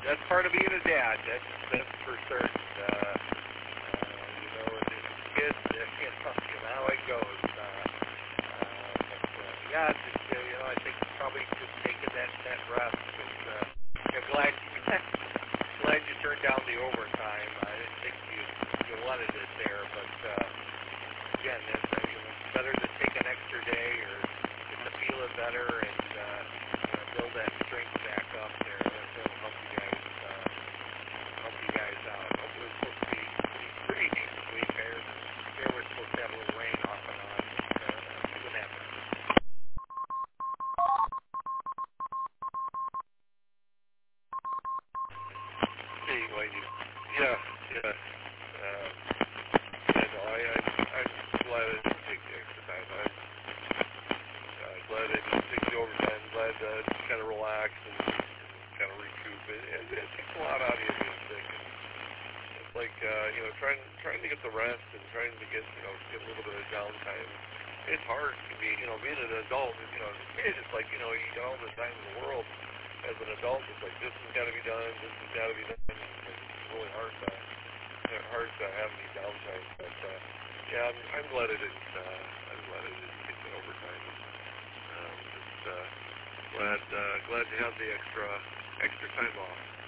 that's part of being a dad. That's for certain. Kids, how it goes. But I think probably just taking that rest. And glad you turned down the overtime. I didn't think you wanted it there, but again, it's better to take an extra day or get to feeling better and build that strength back up there. That'll help you guys out. Hopefully it's supposed to be pretty decent week here. We're supposed to have a little rain off and on. See what happens. Anyway, yeah. I'm glad I didn't take the extra time. I'm glad I didn't take the overtime. I'm glad to just kind of relax and kind of recoup. It takes a lot out of you being sick. It's like trying to get the rest and trying to get a little bit of downtime. It's hard to be being an adult. As a kid, it's like you got all the time in the world. As an adult, it's like this has got to be done. This has got to be done. It's really hard to have any downtime. But yeah, I'm glad I didn't. I'm glad I didn't get the overtime. Just glad to have the extra time off.